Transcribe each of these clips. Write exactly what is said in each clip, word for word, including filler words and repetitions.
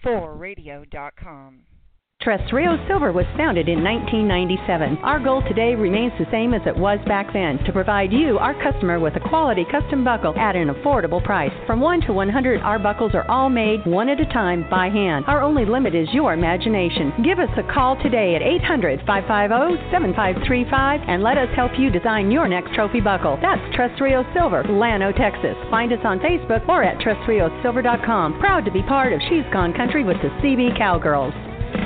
four radio dot com. Terrestrial Silver was founded in nineteen ninety-seven. Our goal today remains the same as it was back then, to provide you, our customer, with a quality custom buckle at an affordable price. From one to one hundred, our buckles are all made one at a time by hand. Our only limit is your imagination. Give us a call today at eight hundred, five five zero, seven five three five and let us help you design your next trophy buckle. That's Terrestrial Silver, Llano, Texas. Find us on Facebook or at terrestrial silver dot com. Proud to be part of She's Gone Country with the C B Cowgirls.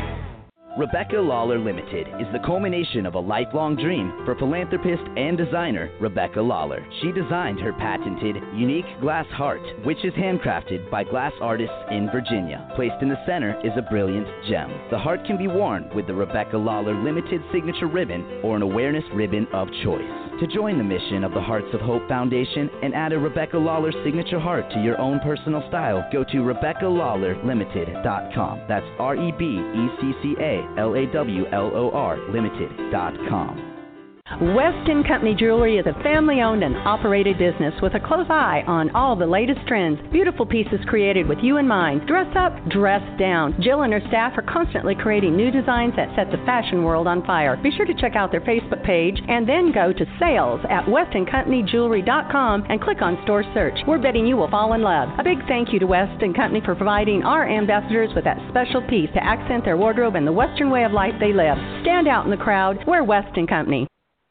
Rebecca Lawler Limited is the culmination of a lifelong dream for philanthropist and designer Rebecca Lawler. She designed her patented, unique glass heart, which is handcrafted by glass artists in Virginia. Placed in the center is a brilliant gem. The heart can be worn with the Rebecca Lawler Limited signature ribbon or an awareness ribbon of choice. To join the mission of the Hearts of Hope Foundation and add a Rebecca Lawler signature heart to your own personal style, go to rebecca lawler limited dot com. That's R E B E C C A L A W L O R limited dot com. West and Company Jewelry is a family-owned and operated business with a close eye on all the latest trends. Beautiful pieces created with you in mind. Dress up, dress down. Jill and her staff are constantly creating new designs that set the fashion world on fire. Be sure to check out their Facebook page and then go to sales at west and company jewelry dot com and click on store search. We're betting you will fall in love. A big thank you to West and Company for providing our ambassadors with that special piece to accent their wardrobe and the Western way of life they live. Stand out in the crowd. We're West and Company.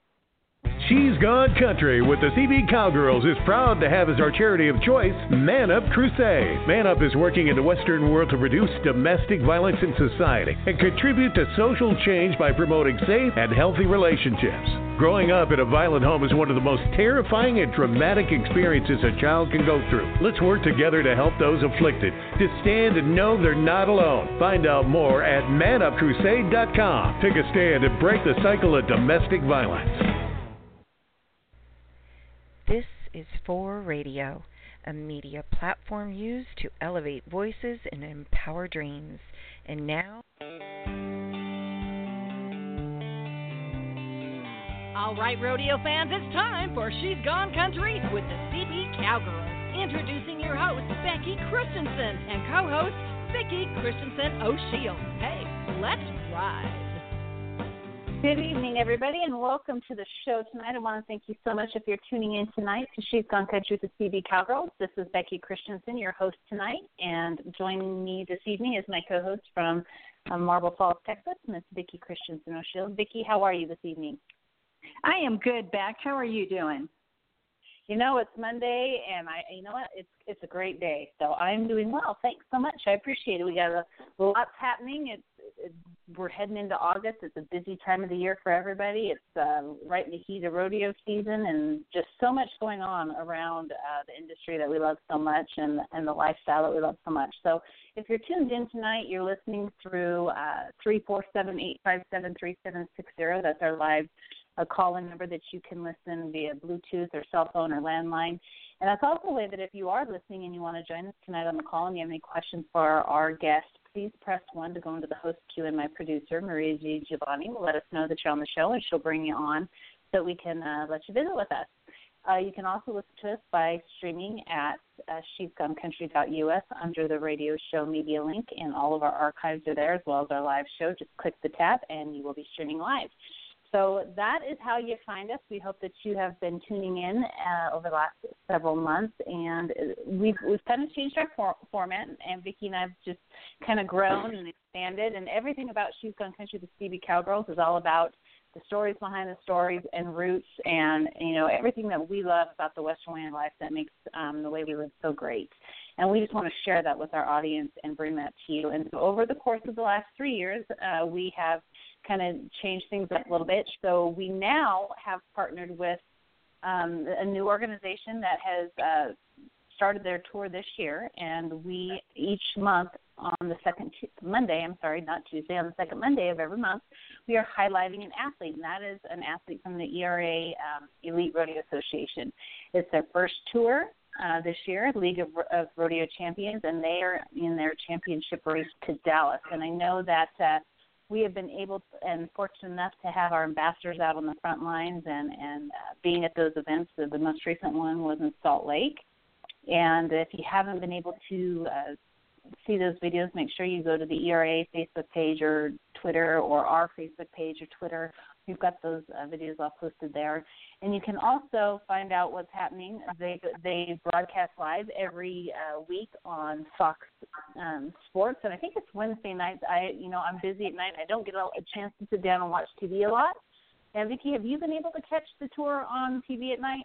She's Gone Country with the C B Cowgirls is proud to have as our charity of choice Man Up Crusade. Man Up is working in the Western world to reduce domestic violence in society and contribute to social change by promoting safe and healthy relationships. Growing up in a violent home is one of the most terrifying and traumatic experiences a child can go through. Let's work together to help those afflicted to stand and know they're not alone. Find out more at man up crusade dot com. Take a stand and break the cycle of domestic violence. This is four radio, a media platform used to elevate voices and empower dreams. And now... All right, rodeo fans, it's time for She's Gone Country with the C B Cowgirls. Introducing your host, Becky Christensen, and co-host, Vicki Christensen O'Shields. Hey, let's ride. Good evening, everybody, and welcome to the show tonight. I want to thank you so much if you're tuning in tonight to She's Gone Country with the C B Cowgirls. This is Becky Christensen, your host tonight, and joining me this evening is my co-host from um, Marble Falls, Texas, Miss Vicki Christensen O'Shields. Vicki, how are you this evening? I am good, Beck. How are you doing? You know, it's Monday, and I, you know what? It's it's a great day, so I'm doing well. Thanks so much. I appreciate it. We got a lots happening. It's it, we're heading into August. It's a busy time of the year for everybody. It's uh, right in the heat of rodeo season, and just so much going on around uh, the industry that we love so much, and and the lifestyle that we love so much. So, if you're tuned in tonight, you're listening through uh, three four seven eight five seven three seven six zero. That's our live a call-in number that you can listen via Bluetooth or cell phone or landline. And that's also a way that if you are listening and you want to join us tonight on the call and you have any questions for our guest, please press one to go into the host queue, and my producer, Maria G. Giovanni, will let us know that you're on the show, and she'll bring you on so we can uh, let you visit with us. Uh, you can also listen to us by streaming at uh, she's gone country dot U S under the radio show media link, and all of our archives are there as well as our live show. Just click the tab, and you will be streaming live. So that is how you find us. We hope that you have been tuning in uh, over the last several months, and we've we've kind of changed our for- format, and Vicki and I have just kind of grown and expanded, and everything about She's Gone Country, the C B Cowgirls, is all about the stories behind the stories and roots, and, you know, everything that we love about the Western way of life that makes um, the way we live so great. And we just want to share that with our audience and bring that to you. And so over the course of the last three years, uh, we have kind of changed things up a little bit. So we now have partnered with um, a new organization that has uh, started their tour this year, and we each month on the second t- Monday, I'm sorry, not Tuesday, on the second Monday of every month, we are highlighting an athlete, and that is an athlete from the E R A um, Elite Rodeo Association. It's their first tour uh, this year, League of, of Rodeo Champions, and they are in their championship race to Dallas. And I know that uh, we have been able to, and fortunate enough to have our ambassadors out on the front lines and, and uh, being at those events. The, the most recent one was in Salt Lake. And if you haven't been able to uh, see those videos, make sure you go to the E R A Facebook page or Twitter, or our Facebook page or Twitter. We've got those uh, videos all posted there. And you can also find out what's happening. They they broadcast live every uh, week on Fox um, Sports, and I think it's Wednesday nights. I you know I'm busy at night. I don't get a, a chance to sit down and watch T V a lot. And Vicki, have you been able to catch the tour on T V at night?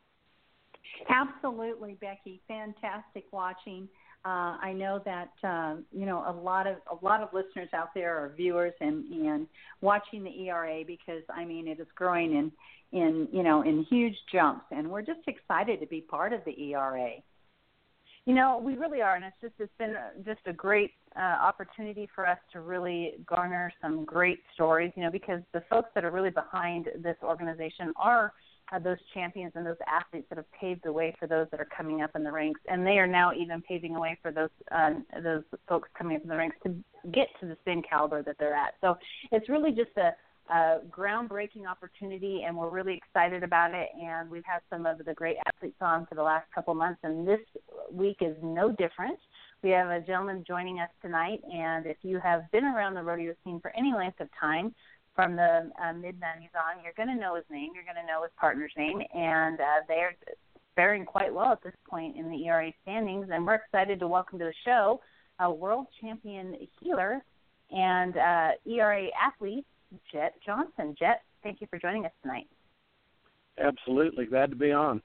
Absolutely, Becky. Fantastic watching. Uh, I know that uh, you know a lot of a lot of listeners out there are viewers and, and watching the E R A, because I mean it is growing in in you know in huge jumps, and we're just excited to be part of the E R A. You know, we really are, and it's just it's been just a great uh, opportunity for us to really garner some great stories. You know, because the folks that are really behind this organization are Uh, those champions and those athletes that have paved the way for those that are coming up in the ranks, and they are now even paving the way for those uh, those folks coming up in the ranks to get to the same caliber that they're at. So it's really just a, a groundbreaking opportunity, and we're really excited about it. And we've had some of the great athletes on for the last couple months, and this week is no different. We have a gentleman joining us tonight, and if you have been around the rodeo scene for any length of time, from the uh, mid nineties on, you're going to know his name. You're going to know his partner's name, and uh, they're faring quite well at this point in the E R A standings. And we're excited to welcome to the show a world champion healer and uh, E R A athlete, Jet Johnson. Jet, thank you for joining us tonight. Absolutely. Glad to be on.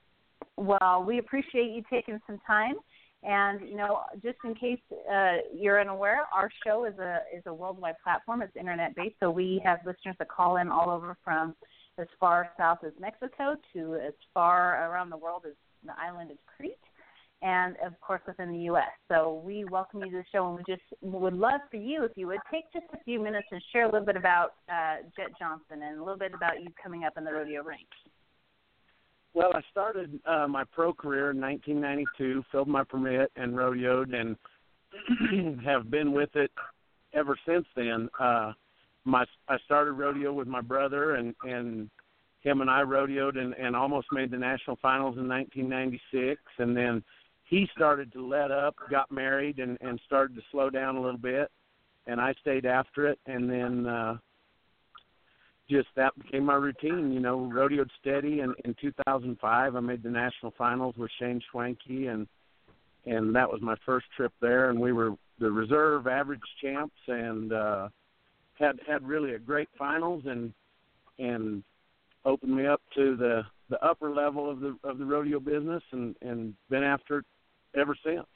Well, we appreciate you taking some time. And, you know, just in case uh, you're unaware, our show is a is a worldwide platform. It's Internet-based, so we have listeners that call in all over from as far south as Mexico to as far around the world as the island of Crete, and, of course, within the U S. So we welcome you to the show, and we just would love for you, if you would, take just a few minutes and share a little bit about uh, Jet Johnson and a little bit about you coming up in the rodeo ranks. Well, I started uh, my pro career in nineteen ninety-two, filled my permit and rodeoed, and have been with it ever since then. Uh, my I started rodeo with my brother, and, and him and I rodeoed and, and almost made the national finals in nineteen ninety-six. And then he started to let up, got married, and, and started to slow down a little bit. And I stayed after it, and then uh, just that became my routine, you know, rodeoed steady. And in two thousand five, I made the national finals with Shane Schwenke, and and that was my first trip there. And we were the reserve average champs, and uh, had had really a great finals, and and opened me up to the, the upper level of the of the rodeo business, and, and been after it ever since.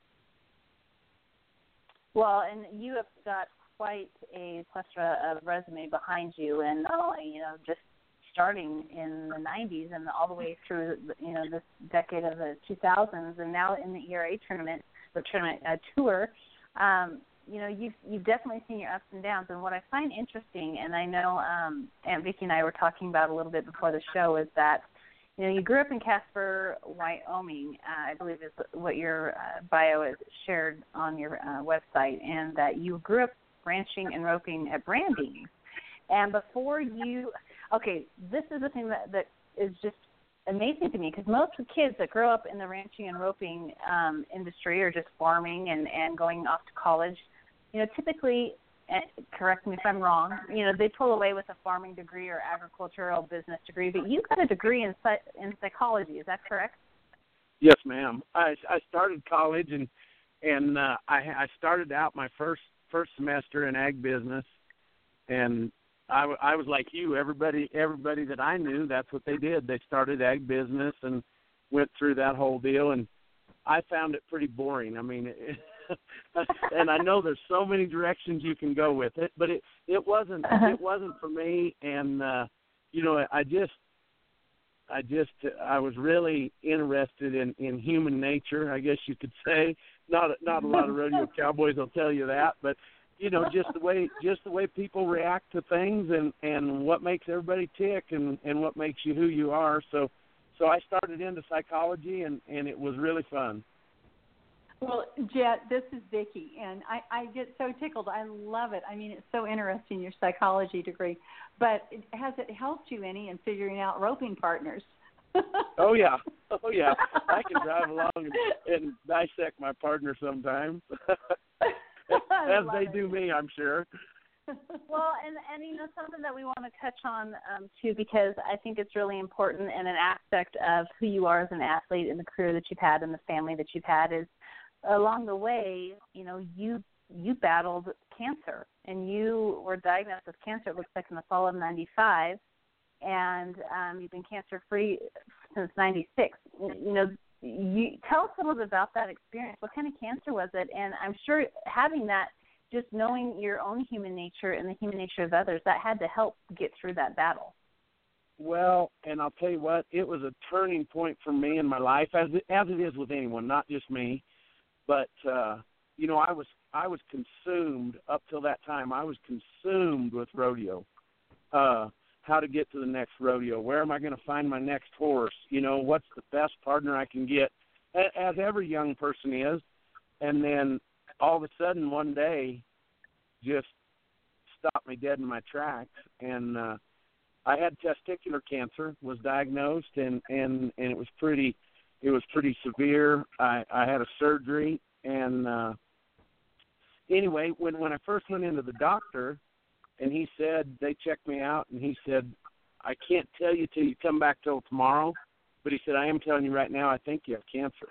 Well, and you have got quite a plethora of resume behind you, and not only, you know, just starting in the nineties and all the way through, you know, this decade of the two thousands, and now in the E R A tournament, the tournament uh, tour, um, you know, you've, you've definitely seen your ups and downs. And what I find interesting, and I know um, Aunt Vicki and I were talking about a little bit before the show, is that, you know, you grew up in Casper, Wyoming, uh, I believe is what your uh, bio has shared on your uh, website, and that you grew up ranching and roping at Branding. And before you, okay, this is the thing that, that is just amazing to me, because most of the kids that grow up in the ranching and roping um, industry, or just farming and, and going off to college, you know, typically, uh, correct me if I'm wrong, you know, they pull away with a farming degree or agricultural business degree, but you got a degree in in psychology. Is that correct? Yes, ma'am. I, I started college, and and uh, I, I started out my first first semester in ag business, and I, I was like you. Everybody, everybody that I knew, that's what they did. They started ag business and went through that whole deal, and I found it pretty boring. I mean, it, and I know there's so many directions you can go with it, but it it wasn't uh-huh. it wasn't for me. And uh, you know, I just I just I was really interested in, in human nature, I guess you could say. Not not a lot of rodeo cowboys will tell you that, but you know, just the way just the way people react to things, and, and what makes everybody tick, and, and what makes you who you are. So so I started into psychology, and, and it was really fun. Well, Jet, this is Vicki, and I, I get so tickled. I love it. I mean, it's so interesting, your psychology degree. But has it helped you any in figuring out roping partners? Oh yeah, oh yeah. I can drive along and, and dissect my partner sometimes, as they it. do me, I'm sure. Well, and and you know something that we want to touch on um, too, because I think it's really important, and an aspect of who you are as an athlete and the career that you've had and the family that you've had is along the way. You know, you you battled cancer, and you were diagnosed with cancer. It looks like in the fall of ninety-five, and um, you've been cancer free since ninety-six. You know, you tell us a little bit about that experience. What kind of cancer was it? And I'm sure having that, just knowing your own human nature and the human nature of others, that had to help get through that battle. Well, and I'll tell you what, it was a turning point for me in my life, as it, as it is with anyone, not just me. But uh, you know, I was I was consumed up till that time. I was consumed with rodeo. Uh, how to get to the next rodeo? Where am I going to find my next horse? You know, what's the best partner I can get? As every young person is, and then all of a sudden one day just stopped me dead in my tracks, and uh, I had testicular cancer, was diagnosed, and, and, and it was pretty it was pretty severe. I, I had a surgery, and uh, anyway, when, when I first went into the doctor, and he said, they checked me out, and he said, I can't tell you till you come back till tomorrow, but he said, I am telling you right now, I think you have cancer.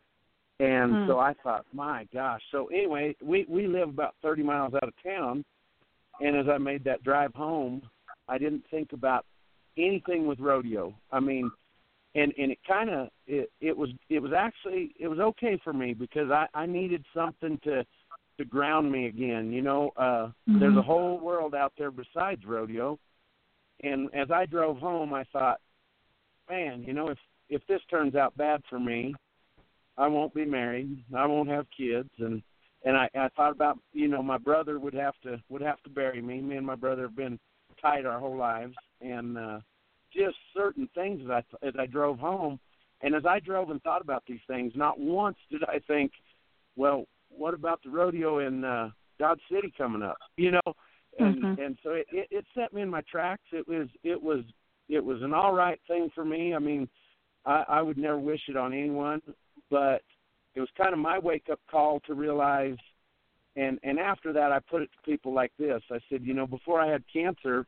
And hmm. so I thought, my gosh. So anyway, we, we live about thirty miles out of town, and as I made that drive home, I didn't think about anything with rodeo. I mean, and, and it kind of, it, it was it was actually, it was okay for me because I, I needed something to, to ground me again. You know, uh, mm-hmm. there's a whole world out there besides rodeo. And as I drove home, I thought, man, you know, if, if this turns out bad for me, I won't be married. I won't have kids, and and I, I thought about, you know, my brother would have to would have to bury me. Me and my brother have been tied our whole lives, and uh, just certain things as I as I drove home, and as I drove and thought about these things, not once did I think, well, what about the rodeo in uh, Dodge City coming up? You know, and mm-hmm. and so it, it, it set me in my tracks. It was it was it was an all right thing for me. I mean, I, I would never wish it on anyone. But it was kind of my wake-up call to realize, and, and after that I put it to people like this. I said, you know, before I had cancer,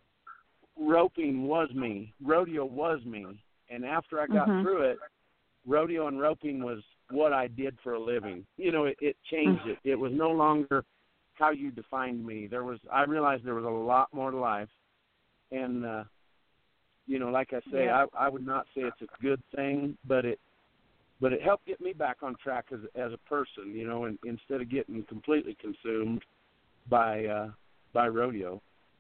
roping was me. Rodeo was me. And after I got mm-hmm. through it, rodeo and roping was what I did for a living. You know, it, it changed mm-hmm. it. It was no longer how you defined me. There was, I realized there was a lot more to life. And, uh, you know, like I say, yeah. I, I would not say it's a good thing, but it, But it helped get me back on track as as a person, you know, and instead of getting completely consumed by uh, by rodeo.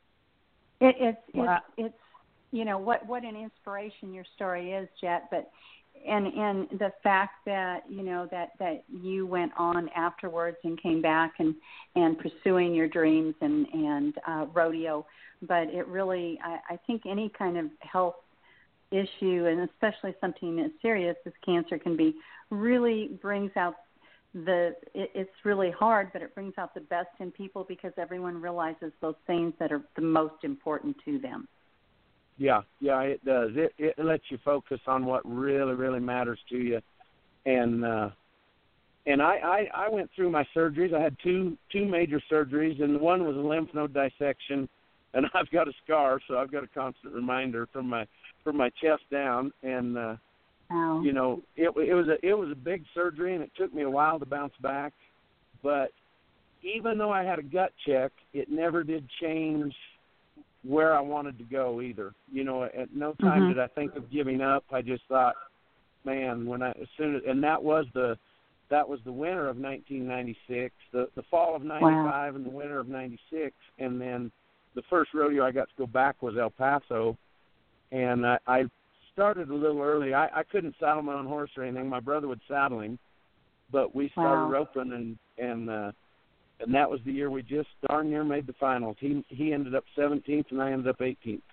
It, it's wow. it's it's you know what what an inspiration your story is, Jet. But and and the fact that you know that, that you went on afterwards and came back and, and pursuing your dreams and and uh, rodeo. But it really, I, I think any kind of health issue, and especially something as serious as cancer can be, really brings out the, it, it's really hard, but it brings out the best in people because everyone realizes those things that are the most important to them. Yeah, yeah, it does. It, it lets you focus on what really, really matters to you. And uh, and I, I, I went through my surgeries. I had two two major surgeries, and one was a lymph node dissection, and I've got a scar, so I've got a constant reminder from my from my chest down, and uh, wow. you know, it, it was a it was a big surgery, and it took me a while to bounce back. But even though I had a gut check, it never did change where I wanted to go either. You know, at no time mm-hmm. did I think of giving up. I just thought, man, when I as soon as and that was the that was the winter of nineteen ninety-six, the the fall of ninety-five, wow. and the winter of ninety-six, and then the first rodeo I got to go back was El Paso. And I, I started a little early. I, I couldn't saddle my own horse or anything. My brother would saddle him, but we started wow. roping, and and uh, and that was the year we just darn near made the finals. He he ended up seventeenth, and I ended up eighteenth.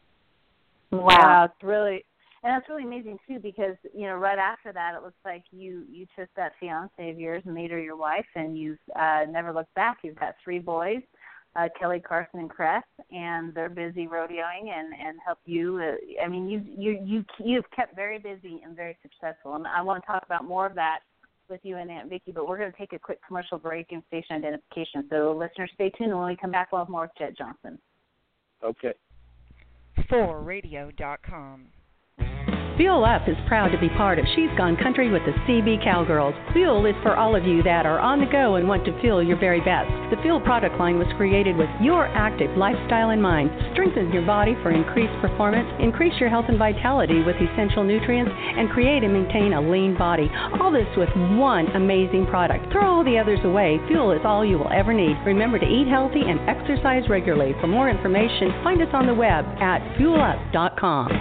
Wow, it's really, and that's really amazing too, because you know right after that it looks like you you took that fiance of yours and made her your wife, and you've uh, never looked back. You've got three boys. uh, Kelly, Carson, and Cress, and they're busy rodeoing and, and help you. Uh, I mean, you you you you've kept very busy and very successful, and I want to talk about more of that with you and Aunt Vicki, but we're going to take a quick commercial break and station identification. So listeners, stay tuned, and when we come back, we'll have more with Jet Johnson. Okay. for radio dot com. Fuel Up is proud to be part of She's Gone Country with the C B Cowgirls. Fuel is for all of you that are on the go and want to feel your very best. The Fuel product line was created with your active lifestyle in mind. Strengthen your body for increased performance, increase your health and vitality with essential nutrients, and create and maintain a lean body. All this with one amazing product. Throw all the others away. Fuel is all you will ever need. Remember to eat healthy and exercise regularly. For more information, find us on the web at fuel up dot com.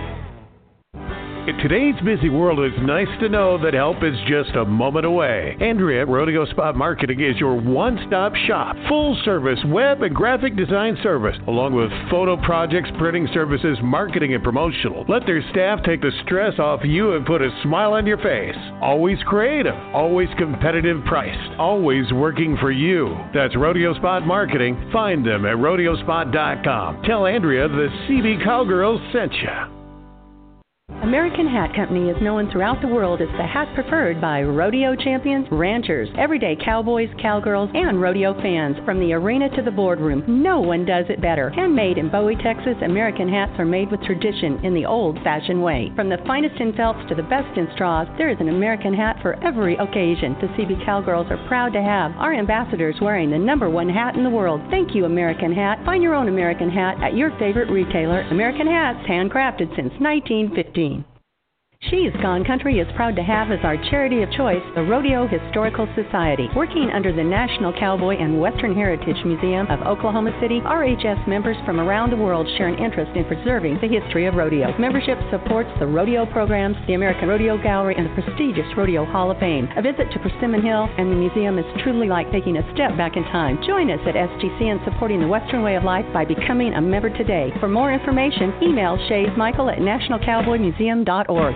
In today's busy world, it's nice to know that help is just a moment away. Andrea at Rodeo Spot Marketing is your one-stop shop. Full-service web and graphic design service, along with photo projects, printing services, marketing, and promotional. Let their staff take the stress off you and put a smile on your face. Always creative, always competitive priced, always working for you. That's Rodeo Spot Marketing. Find them at rodeo spot dot com. Tell Andrea the C B Cowgirls sent you. American Hat Company is known throughout the world as the hat preferred by rodeo champions, ranchers, everyday cowboys, cowgirls, and rodeo fans. From the arena to the boardroom, no one does it better. Handmade in Bowie, Texas, American hats are made with tradition in the old-fashioned way. From the finest in felts to the best in straws, there is an American hat for every occasion. The C B Cowgirls are proud to have our ambassadors wearing the number one hat in the world. Thank you, American Hat. Find your own American hat at your favorite retailer. American Hats, handcrafted since nineteen fifteen. She's Gone Country is proud to have as our charity of choice the Rodeo Historical Society. Working under the National Cowboy and Western Heritage Museum of Oklahoma City, R H S members from around the world share an interest in preserving the history of rodeo. Membership supports the rodeo programs, the American Rodeo Gallery, and the prestigious Rodeo Hall of Fame. A visit to Persimmon Hill and the museum is truly like taking a step back in time. Join us at S G C in supporting the Western way of life by becoming a member today. For more information, email Shays Michael at national cowboy museum dot org.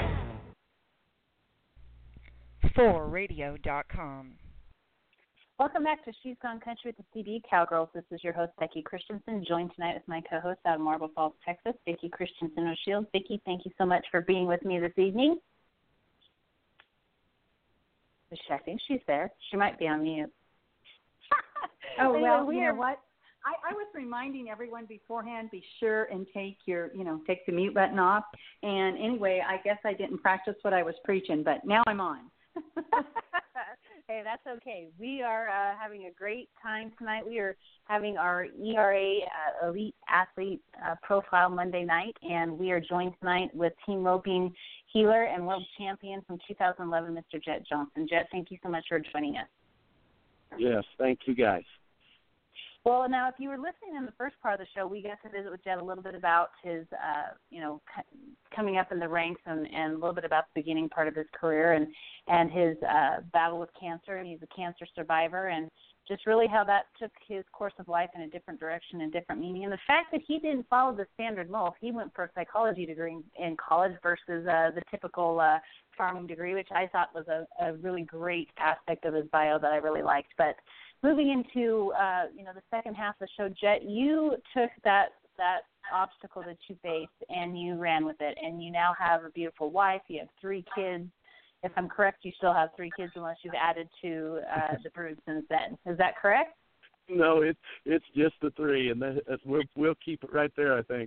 for radio dot com. Welcome back to She's Gone Country with the C B Cowgirls. This is your host, Becky Christensen, joined tonight with my co-host out of Marble Falls, Texas, Vicki Christensen O'Shields. Vicki, thank you so much for being with me this evening. I think she's there. She might be on mute. Oh, well, you know what? I, I was reminding everyone beforehand, be sure and take your, you know, take the mute button off. And anyway, I guess I didn't practice what I was preaching, but now I'm on. Hey, that's okay. We are uh, having a great time tonight. We are having our E R A uh, Elite Athlete uh, Profile Monday night, and we are joined tonight with Team Roping Healer and World Champion from two thousand eleven, Mister Jet Johnson. Jet, thank you so much for joining us. Yes, thank you, guys. Well, now, if you were listening in the first part of the show, we got to visit with Jet a little bit about his, uh, you know, c- coming up in the ranks and, and a little bit about the beginning part of his career and, and his uh, battle with cancer. He's a cancer survivor, and just really how that took his course of life in a different direction and different meaning. And the fact that he didn't follow the standard mold. He went for a psychology degree in college versus uh, the typical uh, farming degree, which I thought was a, a really great aspect of his bio that I really liked. But moving into, uh, you know, the second half of the show, Jet, you took that that obstacle that you faced and you ran with it, and you now have a beautiful wife. You have three kids. If I'm correct, you still have three kids unless you've added to uh, the brood since then. Is that correct? No, it's it's just the three, and that, that we'll we'll keep it right there, I think.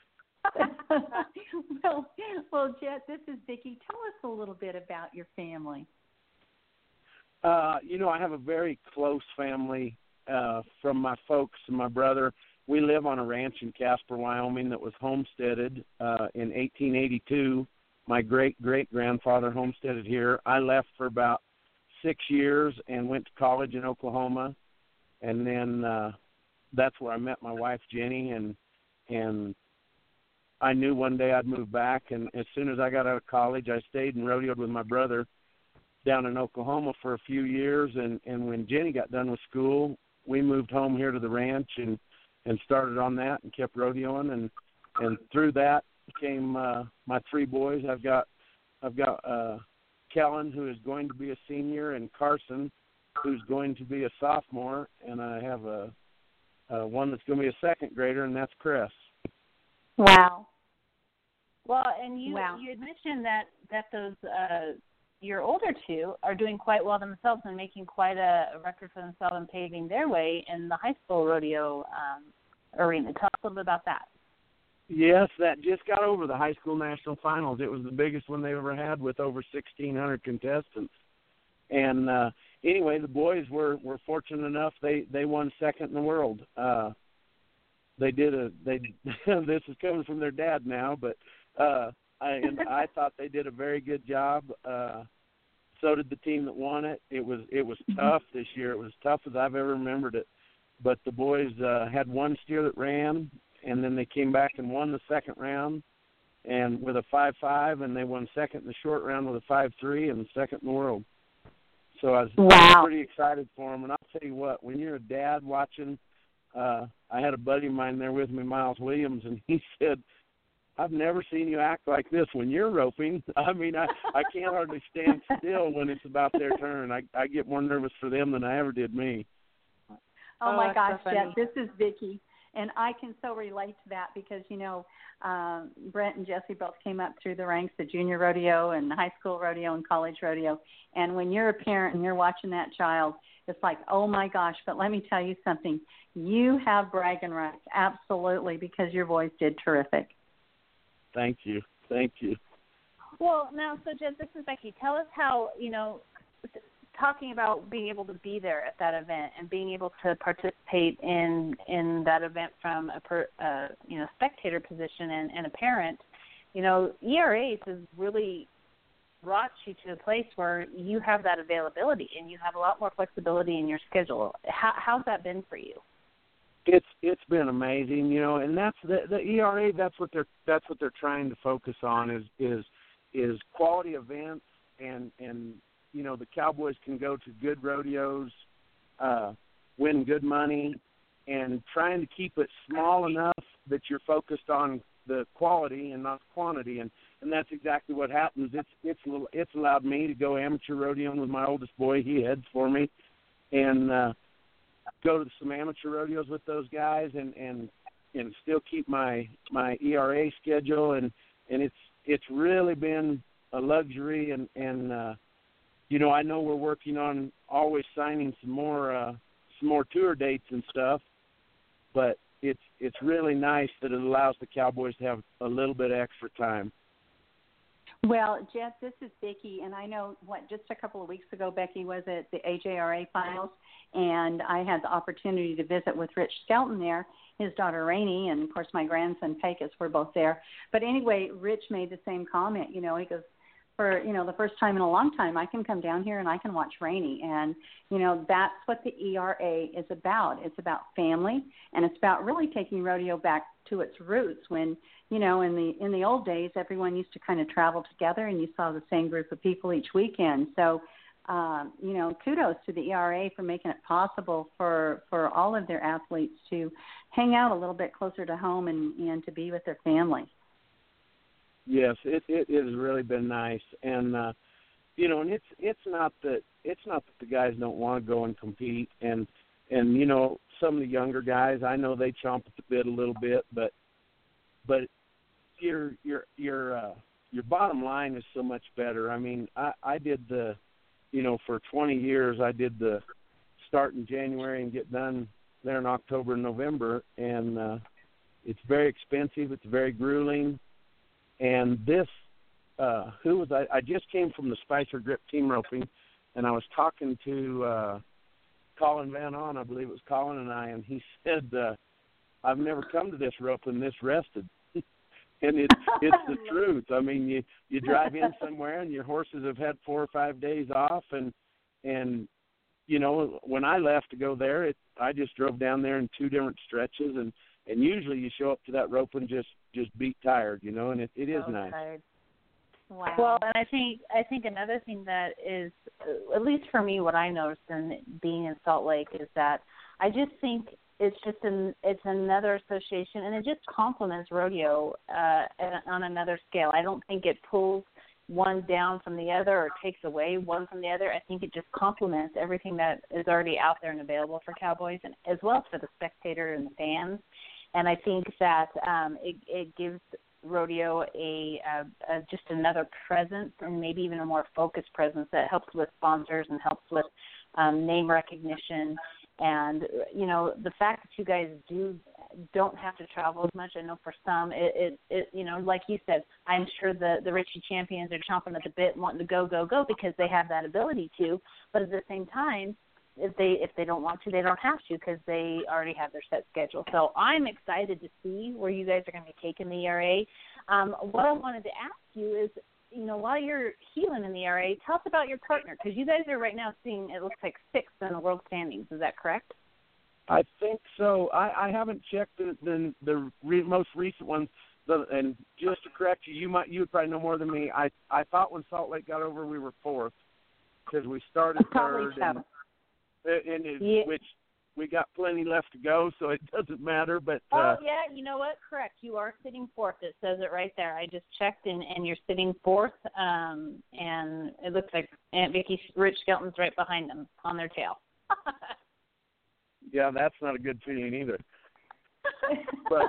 well, well, Jet, this is Vicki. Tell us a little bit about your family. Uh, you know, I have a very close family uh, from my folks and my brother. We live on a ranch in Casper, Wyoming that was homesteaded uh, in eighteen eighty-two. My great-great-grandfather homesteaded here. I left for about six years and went to college in Oklahoma, and then uh, that's where I met my wife, Jenny, and and I knew one day I'd move back, and as soon as I got out of college, I stayed and rodeoed with my brother down in Oklahoma for a few years, and, and when Jenny got done with school, we moved home here to the ranch and, and started on that and kept rodeoing, and, and through that came uh, my three boys. I've got I've got uh, Kellen, who is going to be a senior, and Carson, who's going to be a sophomore, and I have a uh, one that's going to be a second grader, and that's Chris. Wow. Well, and you wow. you had mentioned that that those uh, your older two are doing quite well themselves and making quite a, a record for themselves and paving their way in the high school rodeo um, arena. Tell us a little bit about that. Yes, that just got over the high school national finals. It was the biggest one they ever had with over sixteen hundred contestants. And uh, anyway, the boys were, were fortunate enough they, they won second in the world. Uh, they did a they. This is coming from their dad now, but uh, I and I thought they did a very good job. Uh, so did the team that won it. It was it was tough this year. It was tough as I've ever remembered it. But the boys uh, had one steer that ran, and then they came back and won the second round, and with a five five, and they won second in the short round with a five three, and second in the world. So I was wow. pretty excited for them. And I'll tell you what, when you're a dad watching, uh, I had a buddy of mine there with me, Miles Williams, and he said, I've never seen you act like this when you're roping. I mean, I, I can't hardly stand still when it's about their turn. I, I get more nervous for them than I ever did me. Oh, Oh, my that's gosh, so Jeff, funny. this is Vicki, and I can so relate to that because, you know, um, Brent and Jesse both came up through the ranks of junior rodeo and high school rodeo and college rodeo, and when you're a parent and you're watching that child, it's like, oh, my gosh, but let me tell you something. You have bragging rights, absolutely, because your boys did terrific. Thank you. Thank you. Well, now, so Jed, this is Becky. Tell us how, you know, talking about being able to be there at that event and being able to participate in in that event from a per, uh, you know spectator position and, and a parent, you know, E R A's has really brought you to a place where you have that availability and you have a lot more flexibility in your schedule. How, how's that been for you? It's it's been amazing, you know, and that's the, the E R A. That's what they're that's what they're trying to focus on is is is quality events and and. You know, the Cowboys can go to good rodeos, uh, win good money, and trying to keep it small enough that you're focused on the quality and not quantity, and, and that's exactly what happens. It's it's it's allowed me to go amateur rodeoing with my oldest boy. He heads for me, and uh, go to some amateur rodeos with those guys, and, and and still keep my my E R A schedule, and, and it's it's really been a luxury, and and uh, you know, I know we're working on always signing some more uh, some more tour dates and stuff, but it's it's really nice that it allows the Cowboys to have a little bit of extra time. Well, Jeff, this is Vicki, and I know, what, just a couple of weeks ago, Becky was at the A J R A finals, and I had the opportunity to visit with Rich Skelton there, his daughter Rainey, and, of course, my grandson Pecos were both there. But anyway, Rich made the same comment. You know, he goes, for, you know, the first time in a long time, I can come down here and I can watch Rainey. And, you know, that's what the E R A is about. It's about family, and it's about really taking rodeo back to its roots when, you know, in the in the old days, everyone used to kind of travel together and you saw the same group of people each weekend. So, um, you know, kudos to the E R A for making it possible for, for all of their athletes to hang out a little bit closer to home and, and to be with their family. Yes, it, it it has really been nice, and uh, you know, and it's it's not that it's not that the guys don't want to go and compete, and and you know, some of the younger guys, I know they chomp at the bit a little bit, but but your your your uh, your bottom line is so much better. I mean, I, I did the, you know, for twenty years, I did the start in January and get done there in October and November, and uh, it's very expensive. It's very grueling. And this, uh, who was I? I just came from the Spicer Grip team roping, and I was talking to uh, Colin Van On, I believe it was Colin and I, and he said, uh, I've never come to this roping this rested. And it, it's the truth. I mean, you, you drive in somewhere, and your horses have had four or five days off, and, and you know, when I left to go there, it, I just drove down there in two different stretches, and, and usually you show up to that roping just just beat tired, you know, and it, it is so nice. Tired. Wow. Well, and I think I think another thing that is, at least for me, what I noticed in being in Salt Lake is that I just think it's just an it's another association, and it just complements rodeo uh, on another scale. I don't think it pulls one down from the other or takes away one from the other. I think it just complements everything that is already out there and available for cowboys, and as well as for the spectator and the fans. And I think that um, it, it gives rodeo a, a, a just another presence, and maybe even a more focused presence that helps with sponsors and helps with um, name recognition. And, you know, the fact that you guys do don't have to travel as much, I know for some, it, it, it you know, like you said, I'm sure the, the Ritchie champions are chomping at the bit wanting to go, go, go because they have that ability to. But at the same time, if they if they don't want to, they don't have to because they already have their set schedule. So I'm excited to see where you guys are going to be taking the E R A. Um, what I wanted to ask you is, you know, while you're healing in the E R A, tell us about your partner, because you guys are right now seeing, it looks like, sixth in the world standings. Is that correct? I think so. I, I haven't checked the the, the re, most recent ones. The, and just to correct you, you might you would probably know more than me. I I thought when Salt Lake got over, we were fourth because we started third, and, and it, yeah. which we got plenty left to go, so it doesn't matter. But uh, oh yeah, you know what? Correct. You are sitting fourth. It says it right there. I just checked, and, and you're sitting fourth. Um, and it looks like Aunt Vicki Rich Skelton's right behind them on their tail. Yeah, that's not a good feeling either. But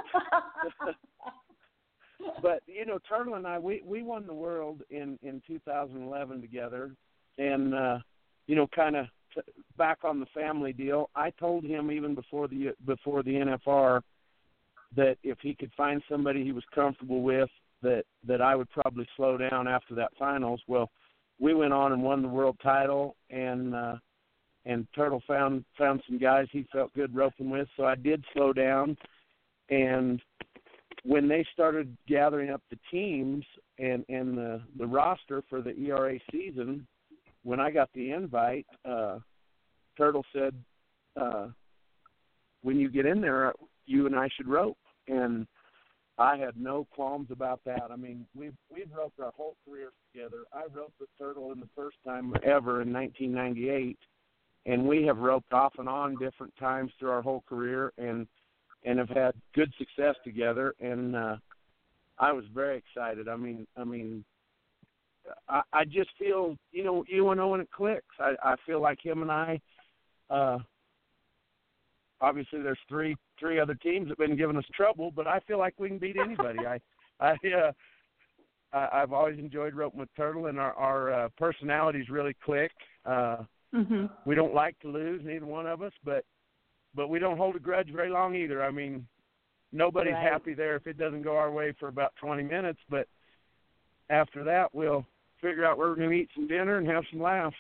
but you know, Turtle and I, we, we won the world in, in two thousand eleven together, and uh, you know, kind of t- back on the family deal. I told him even before the before the N F R that if he could find somebody he was comfortable with, that that I would probably slow down after that finals. Well, we went on and won the world title, and uh, and Turtle found found some guys he felt good roping with, so I did slow down. And when they started gathering up the teams and, and the, the roster for the E R A season, when I got the invite, uh, Turtle said, uh, when you get in there, you and I should rope. And I had no qualms about that. I mean, we've, we've roped our whole careers together. I roped with Turtle in the first time ever in nineteen ninety-eight. And we have roped off and on different times through our whole career, and and have had good success together. And uh, I was very excited. I mean, I mean, I, I just feel, you know, you know when it clicks. I, I feel like him and I. Uh, obviously, there's three three other teams that have been giving us trouble, but I feel like we can beat anybody. I I uh, I, I've always enjoyed roping with Turtle, and our our uh, personalities really click. Uh, Mm-hmm. We don't like to lose, neither one of us, but but we don't hold a grudge very long either. I mean, nobody's right. happy there if it doesn't go our way for about twenty minutes, but after that, we'll figure out where we're going to eat some dinner and have some laughs.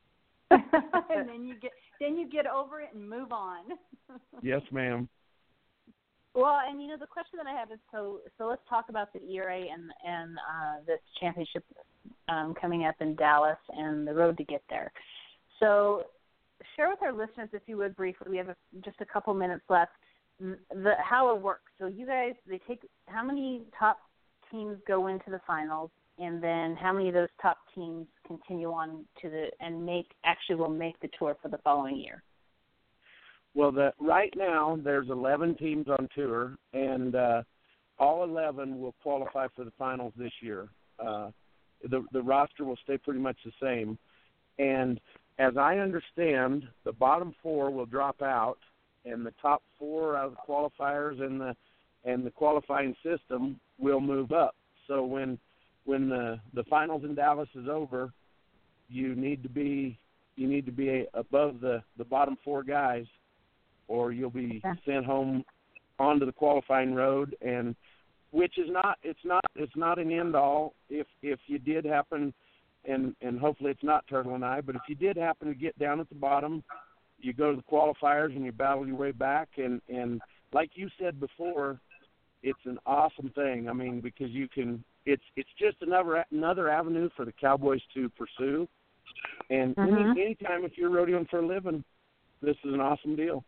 And then you get then you get over it and move on. Yes, ma'am. Well, and you know, the question that I have is, so so let's talk about the E R A and and uh, this championship um, coming up in Dallas and the road to get there. So share with our listeners, if you would, briefly, we have a, just a couple minutes left, the, how it works. So you guys, they take, how many top teams go into the finals, and then how many of those top teams continue on to the, and make, actually will make the tour for the following year? Well, the, right now there's eleven teams on tour, and uh, all eleven will qualify for the finals this year. Uh, the, the roster will stay pretty much the same. And as I understand, the bottom four will drop out, and the top four out of the qualifiers and the and the qualifying system will move up. So when when the, the finals in Dallas is over, you need to be you need to be above the, the bottom four guys, or you'll be sent home onto the qualifying road. And which is not it's not it's not an end all. If if you did happen. And, and hopefully it's not Turtle and I, but if you did happen to get down at the bottom, you go to the qualifiers and you battle your way back. And, and like you said before, it's an awesome thing. I mean, because you can, it's it's just another another avenue for the Cowboys to pursue. And mm-hmm. any anytime if you're rodeoing for a living, this is an awesome deal.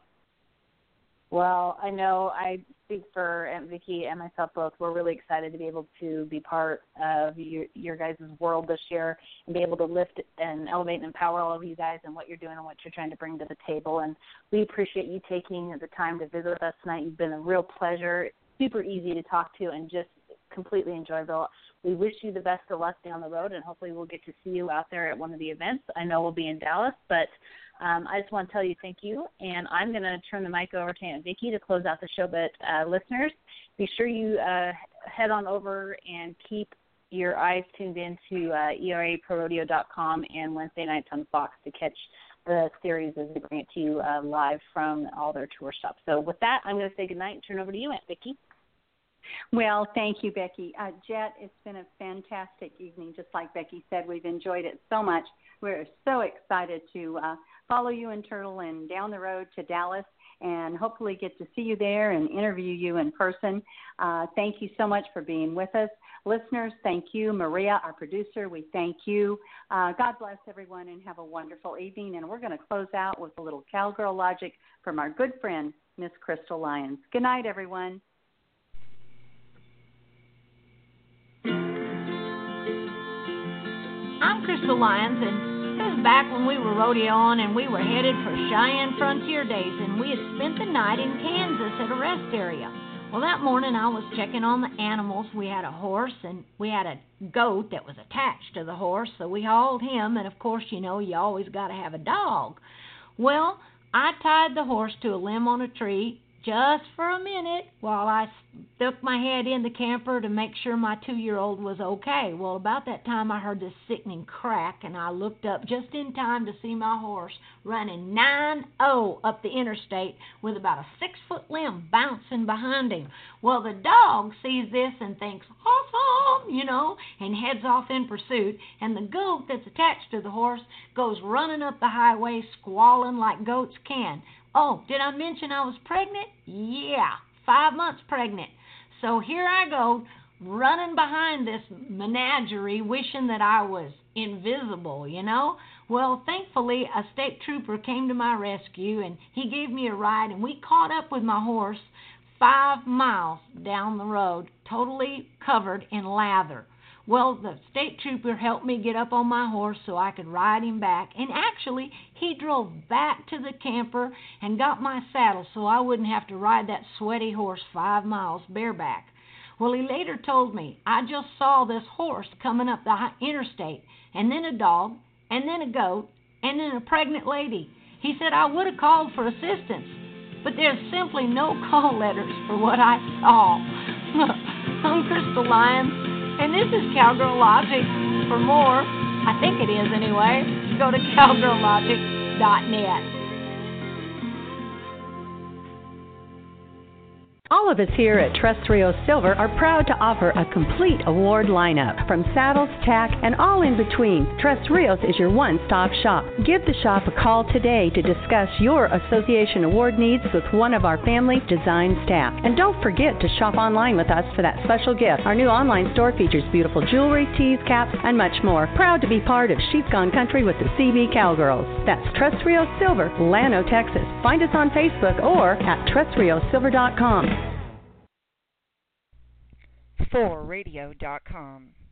Well, I know I speak for Aunt Vicki and myself both. We're really excited to be able to be part of your, your guys' world this year and be able to lift and elevate and empower all of you guys and what you're doing and what you're trying to bring to the table. And we appreciate you taking the time to visit with us tonight. You've been a real pleasure, super easy to talk to, and just completely enjoyable. We wish you the best of luck down the road, and hopefully we'll get to see you out there at one of the events. I know we'll be in Dallas, but um, I just want to tell you thank you, and I'm going to turn the mic over to Aunt Vicki to close out the show. But uh, listeners, be sure you uh, head on over and keep your eyes tuned in to uh, E R A Pro Rodeo dot com and Wednesday nights on Fox to catch the series as they bring it to you uh, live from all their tour stops. So with that, I'm going to say goodnight and turn over to you, Aunt Vicki. Well, thank you, Becky. Uh, Jet, it's been a fantastic evening. Just like Becky said, we've enjoyed it so much. We're so excited to uh, follow you in Turtle and down the road to Dallas and hopefully get to see you there and interview you in person. Uh, thank you so much for being with us. Listeners, thank you. Maria, our producer, we thank you. Uh, God bless everyone and have a wonderful evening. And we're going to close out with a little Cowgirl Logic from our good friend, Miss Crystal Lyons. Good night, everyone. I'm Crystal Lyons, and this was back when we were rodeoing and we were headed for Cheyenne Frontier Days, and we had spent the night in Kansas at a rest area. Well, that morning I was checking on the animals. We had a horse and we had a goat that was attached to the horse, so we hauled him, and of course, you know, you always got to have a dog. Well, I tied the horse to a limb on a tree just for a minute while I stuck my head in the camper to make sure my two-year-old was okay. Well, about that time I heard this sickening crack, and I looked up just in time to see my horse running nine oh up the interstate with about a six-foot limb bouncing behind him. Well, the dog sees this and thinks, awesome, you know, and heads off in pursuit, and the goat that's attached to the horse goes running up the highway squalling like goats can. Oh, did I mention I was pregnant? Yeah, five months pregnant. So here I go, running behind this menagerie, wishing that I was invisible, you know? Well, thankfully, a state trooper came to my rescue, and he gave me a ride, and we caught up with my horse five miles down the road, totally covered in lather. Well, the state trooper helped me get up on my horse so I could ride him back. And actually, he drove back to the camper and got my saddle so I wouldn't have to ride that sweaty horse five miles bareback. Well, he later told me, I just saw this horse coming up the interstate, and then a dog, and then a goat, and then a pregnant lady. He said I would have called for assistance, but there's simply no call letters for what I saw. I'm Crystal Lyons. And this is Cowgirl Logic. For more, I think it is anyway, go to cowgirl logic dot net. All of us here at Tres Rios Silver are proud to offer a complete award lineup. From saddles, tack, and all in between, Tres Rios is your one-stop shop. Give the shop a call today to discuss your association award needs with one of our family design staff. And don't forget to shop online with us for that special gift. Our new online store features beautiful jewelry, tees, caps, and much more. Proud to be part of She's Gone Country with the C B Cowgirls. That's Tres Rios Silver, Llano, Texas. Find us on Facebook or at tres rios silver dot com. for radio dot com